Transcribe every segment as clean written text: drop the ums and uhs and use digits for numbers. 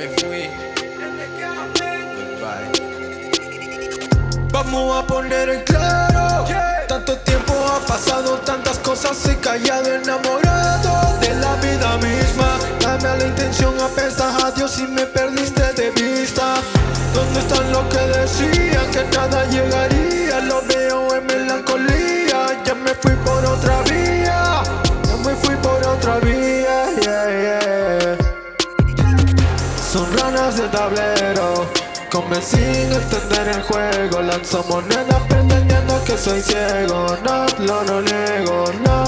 me fui. Goodbye. Vamos a poner en claro, tanto tiempo ha pasado, tantas cosas he callado, enamorado de la vida misma. Dame a la intención, apestas a Dios y me perdiste de vista. ¿Dónde están los que decían que nada llegaría? Lo veo en melancolía, ya me fui por otra vía, ya me fui por otra vía, yeah. Son ranas de tablero, come sin entender el juego. Lanzo monedas pretendiendo que soy ciego. No lo niego, no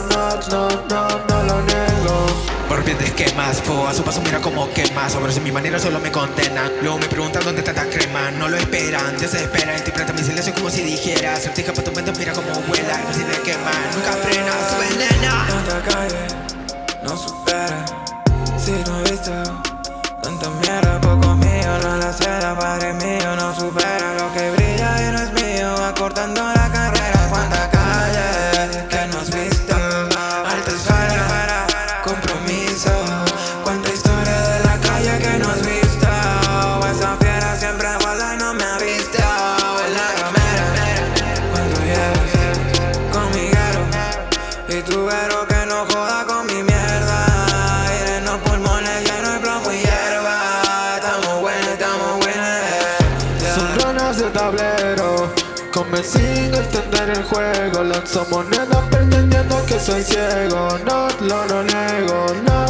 lo niego. Por bien de esquemas, a su paso mira como quema. Sobre si mi manera solo me condenan. Luego me preguntan dónde está esta crema. No lo esperan, ya se esperan. Interpreta mi silencio como si dijera. Certija pa' tu mente, mira como vuela. No sirve quema, nunca frena, su venena. Tanta calle, no supera. Si no he visto tanta mierda, poco mío. No la seda, padre mío, no supera. Lo que brilla y no es mío, va cortando la carrera. Cuánta calle que no has visto. Alta esfera, compromiso. Cuánta historia de la calle que no has visto. Esa fiera siempre guarda y no me ha visto. En la ramera, cuando llegas con mi guero y tu guero que no joda con mi mierda. Aire en los pulmones lleno de plomo y hierba. Estamos buenos, yeah. Son ranas de tablero, come sin entender el juego. Lanzo monedas pretendiendo que soy ciego. No lo niego, no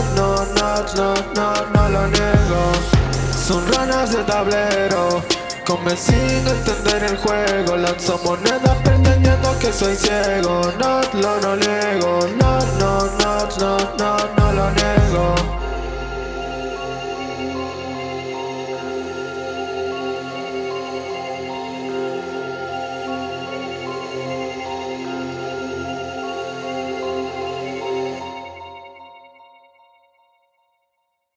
lo niego. Son ranas de tablero, come sin entender el juego. Lanzo monedas pretendiendo que soy ciego. No lo niego, no